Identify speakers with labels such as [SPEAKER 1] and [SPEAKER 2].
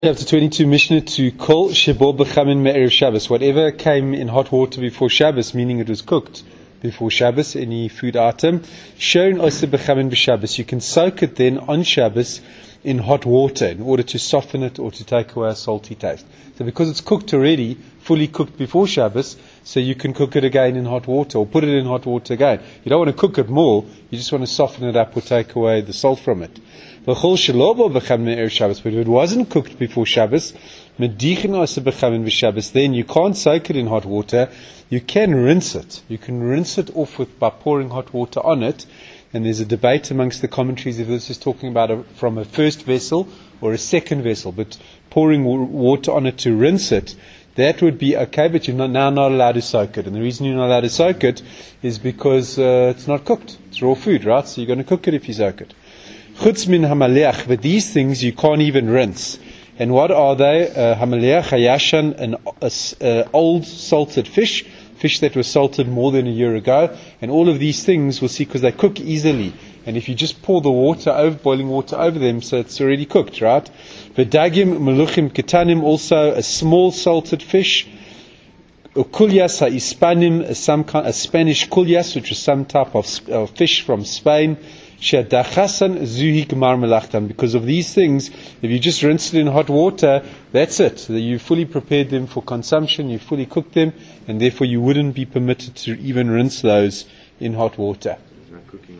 [SPEAKER 1] Chapter 22, Mishnah to Kol Shebo B'chamin Me'erev Shabbos. Whatever came in hot water before Shabbos, meaning it was cooked before Shabbos, any food item, Shown Oser B'chamin B'Shabbos. You can soak it then on Shabbos in hot water in order to soften it or to take away a salty taste. So because it's cooked already, fully cooked before Shabbos, so you can cook it again in hot water or put it in hot water again. You don't want to cook it more, you just want to soften it up or take away the salt from it. But if it wasn't cooked before Shabbos, then you can't soak it in hot water. You can rinse it. You can rinse it off by pouring hot water on it. And there's a debate amongst the commentaries if this is talking about from a first vessel or a second vessel. But pouring water on it to rinse it, that would be okay, but you're now not allowed to soak it. And the reason you're not allowed to soak it is because it's not cooked. It's raw food, right? So you're going to cook it if you soak it. Chutz min hamaleach, but these things you can't even rinse. And what are they? Hamaleach hayashan, an old salted fish that was salted more than a year ago. And all of these things we'll see because they cook easily. And if you just pour the boiling water over them, so it's already cooked, right? V'dagim meluchim ketanim, also a small salted fish. Kulyas ha'ispanim, a Spanish kulyas, which is some type of fish from Spain. Shedachasan zuhi gemar melachtam. Because of these things, if you just rinse it in hot water, that's it. You fully prepared them for consumption, you fully cooked them, and therefore you wouldn't be permitted to even rinse those in hot water.